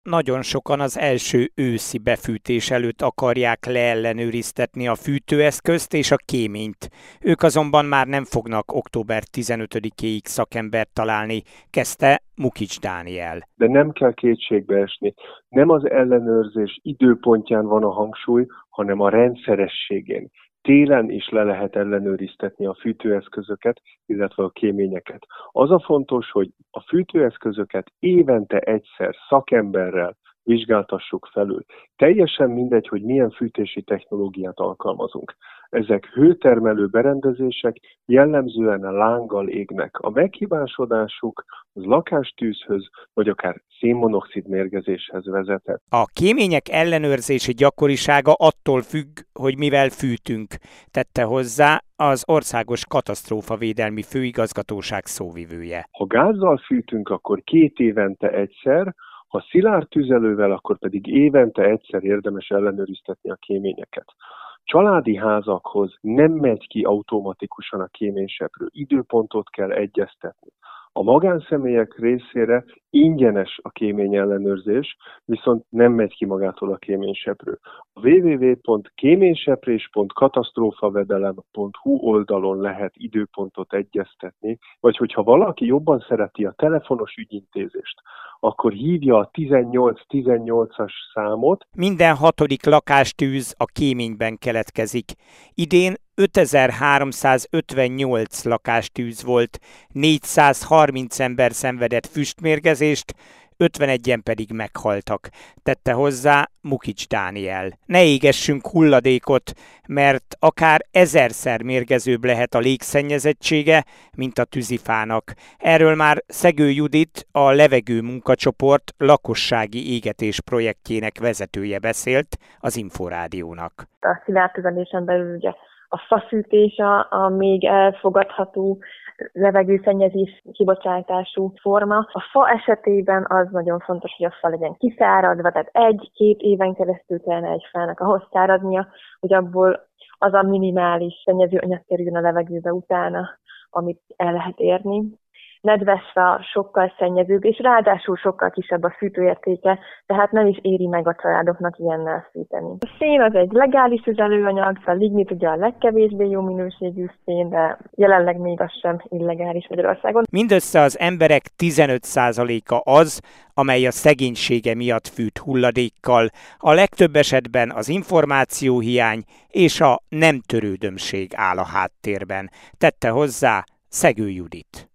Nagyon sokan az első őszi befűtés előtt akarják leellenőriztetni a fűtőeszközt és a kéményt. Ők azonban már nem fognak október 15-éig szakembert találni, kezdte Mukics Dániel. De nem kell kétségbe esni. Nem az ellenőrzés időpontján van a hangsúly, hanem a rendszerességén. Télen is le lehet ellenőriztetni a fűtőeszközöket, illetve a kéményeket. Az a fontos, hogy a fűtőeszközöket évente egyszer szakemberrel vizsgáltassuk felül. Teljesen mindegy, hogy milyen fűtési technológiát alkalmazunk. Ezek hőtermelő berendezések, jellemzően lánggal égnek. A meghibásodásuk az lakástűzhöz, vagy akár szénmonoxid mérgezéshez vezethet. A kémények ellenőrzési gyakorisága attól függ, hogy mivel fűtünk, tette hozzá az Országos Katasztrófavédelmi Főigazgatóság szóvivője. Ha gázzal fűtünk, akkor 2 évente egyszer, ha szilárd tüzelővel, akkor pedig évente egyszer érdemes ellenőriztetni a kéményeket. Családi házakhoz nem megy ki automatikusan a kéményseprő, időpontot kell egyeztetni. A magánszemélyek részére ingyenes a kémény ellenőrzés, viszont nem megy ki magától a kéményseprő. A www.kéményseprés.katasztrófavedelem.hu oldalon lehet időpontot egyeztetni, vagy hogyha valaki jobban szereti a telefonos ügyintézést, akkor hívja a 1818-as számot. Minden 6. lakástűz a kéményben keletkezik. Idén 5358 lakástűz volt, 430 ember szenvedett füstmérgezést, 51-en pedig meghaltak, tette hozzá Mukics Dániel. Ne égessünk hulladékot, mert akár 1000-szer mérgezőbb lehet a légszennyezettsége, mint a tűzifának. Erről már Szegő Judit, a Levegő munkacsoport lakossági égetés projektjének vezetője beszélt az Inforádiónak. A szilárd tüzelésen belül ugye a fafűtés a még elfogadható levegőszennyezés kibocsátású forma. A fa esetében az nagyon fontos, hogy a fa legyen kiszáradva, tehát 1-2 éven keresztül kellene egy fának ahhoz száradnia, hogy abból az a minimális szennyezőanyag kerüljön a levegőbe utána, amit el lehet érni. Nedves fa sokkal szennyezőbb, és ráadásul sokkal kisebb a fűtőértéke, tehát nem is éri meg a családoknak ilyennel fűteni. A szén az egy legális tüzelőanyag, a lignit ugye a legkevésbé jó minőségű szén, de jelenleg még az sem illegális Magyarországon. Mindössze az emberek 15%-a az, amely a szegénysége miatt fűt hulladékkal, a legtöbb esetben az információhiány és a nem törődömség áll a háttérben, tette hozzá Szegő Judit.